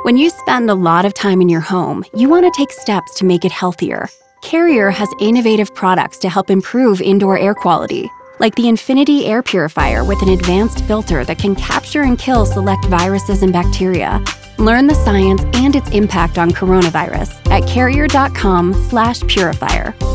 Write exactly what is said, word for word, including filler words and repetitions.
When you spend a lot of time in your home, you want to take steps to make it healthier. Carrier has innovative products to help improve indoor air quality, like the Infinity Air Purifier with an advanced filter that can capture and kill select viruses and bacteria. Learn the science and its impact on coronavirus at carrier dot com slash purifier.